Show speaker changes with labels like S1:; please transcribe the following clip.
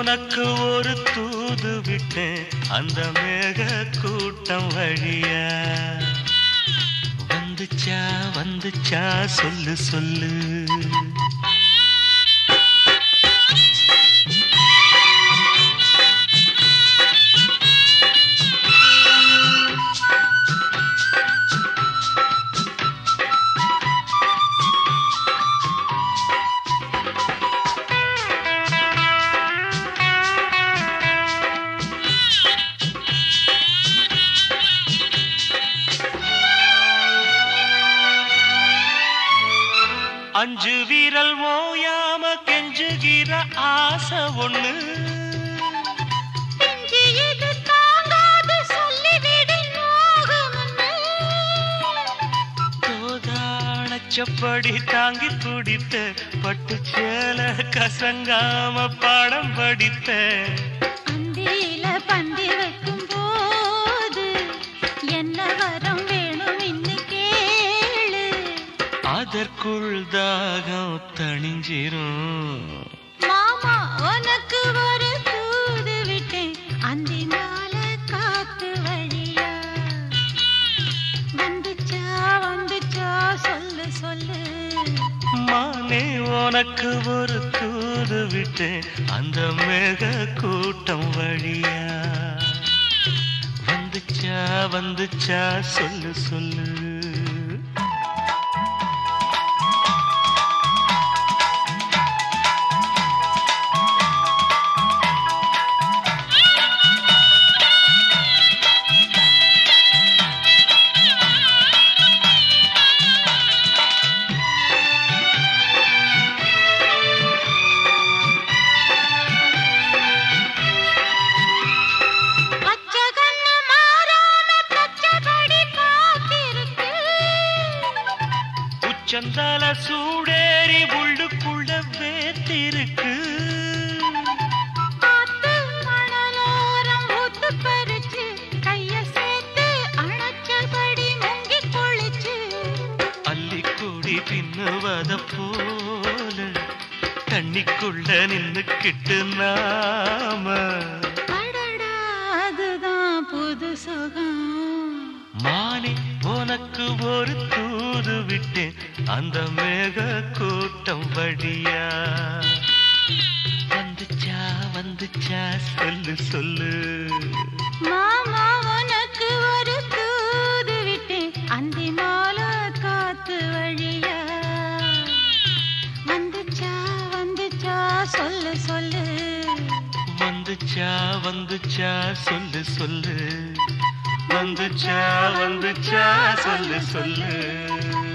S1: உனக்கு ஒரு தூது விட்டேன் அந்த மேக கூட்டம் வழியா. வந்துச்சா வந்துச்சா சொல்லு சொல்லு. அஞ்சு வீரல் ஓயாம கெஞ்சுகிற ஆசை ஒண்ணு. தோதானச்சப்படி தாங்கி துடித்த பட்டு சேல கசங்காம பாடம் படித்த.
S2: அந்தியில பந்தி வைக்கும் போது என்ன வரம் வேணும் இன்னு கேளு.
S1: அதற்குள் தாகம் தணிஞ்சிரும்.
S2: மாமா உனக்கு ஒரு தூது விட்டேன் அந்தி மாலை காத்து வழியா. வந்துச்சா வந்துச்சா சொல்லு சொல்லு.
S1: மானே உனக்கு ஒரு தூது விட்டேன் அந்த மேக கூட்டம் வழியா. வந்துச்சா வந்துச்சா சொல்லு சொல்லு. சந்தால சூடேறி உள்ளுக்குள்ள வேத்திருக்கு. அள்ளிக்கூடி பின்னுவத போல தண்ணிக்குள்ள நின்னுக்கிட்டு நாம.
S2: அதுதான் புது சுகம்.
S1: மானே உனக்கு ஒரு தூது விட்டேன் அந்த மேக கூட்டம் வழியா. வந்துச்சா வந்துச்சா சொல்லு சொல்லு.
S2: மாமா உனக்கு ஒரு தூது விட்டேன் அந்தி மாலை காத்து வழியா. வந்துச்சா வந்துச்சா சொல்லு சொல்லு.
S1: வந்துச்சா வந்துச்சா சொல்லு சொல்லு. வந்துச்சா வந்துச்சா சொல்லு சொல்லு.